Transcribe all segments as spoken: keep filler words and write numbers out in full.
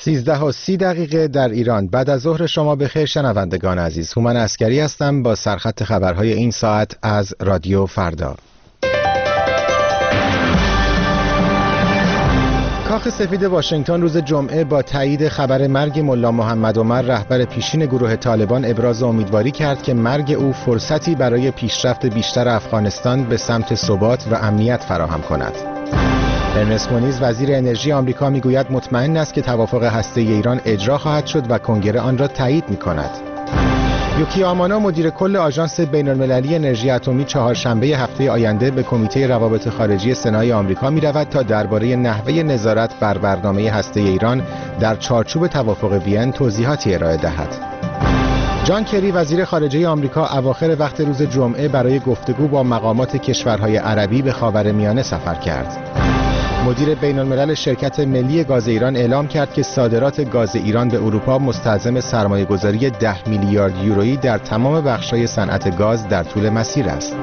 سیزده و سی دقیقه در ایران. بعد از ظهر شما بخیر شنوندگان عزیز. هومن عسکری هستم با سرخط خبرهای این ساعت از رادیو فردا. کاخ سفید واشنگتن روز جمعه با تایید خبر مرگ ملا محمد عمر رهبر پیشین گروه طالبان ابراز امیدواری کرد که مرگ او فرصتی برای پیشرفت بیشتر افغانستان به سمت ثبات و امنیت فراهم کند. ارنست مونیز وزیر انرژی آمریکا میگوید مطمئن است که توافق هسته‌ای ایران اجرا خواهد شد و کنگره آن را تایید می‌کند. یوکی آمانا مدیر کل آژانس بین‌المللی انرژی اتمی چهارشنبه هفته آینده به کمیته روابط خارجی سنای آمریکا می‌رود تا درباره نحوه نظارت بر برنامه هسته‌ای ایران در چارچوب توافق وین توضیحاتی ارائه دهد. جان کری وزیر خارجه آمریکا اواخر وقت روز جمعه برای گفتگو با مقامات کشورهای عربی به خاورمیانه سفر کرد. مدیر بین‌الملل شرکت ملی گاز ایران اعلام کرد که صادرات گاز ایران به اروپا مستلزم سرمایه‌گذاری ده میلیارد یورویی در تمام بخش‌های صنعت گاز در طول مسیر است.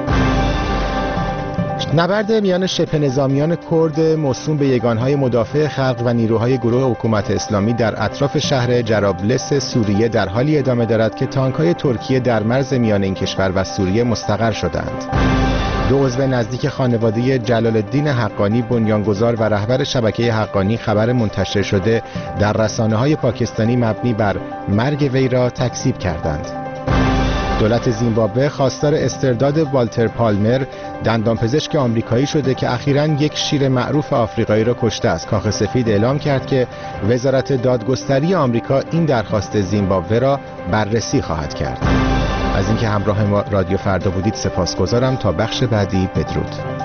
نبرد میان شبه نظامیان کرد موسوم به یگانهای مدافع خلق و نیروهای گروه حکومت اسلامی در اطراف شهر جرابلس سوریه در حالی ادامه دارد که تانک‌های ترکیه در مرز میان این کشور و سوریه مستقر شدند. دو عضو نزدیک خانواده جلال الدین حقانی بنیانگذار و رهبر شبکه حقانی خبر منتشر شده در رسانه‌های پاکستانی مبنی بر مرگ وی را تکذیب کردند. دولت زیمبابوه خواستار استرداد والتر پالمر دندانپزشک آمریکایی شده که اخیراً یک شیر معروف آفریقایی را کشته است. کاخ سفید اعلام کرد که وزارت دادگستری آمریکا این درخواست زیمبابوه را بررسی خواهد کرد. از اینکه همراه ما رادیو فردا بودید سپاسگزارم. تا بخش بعدی بدرود.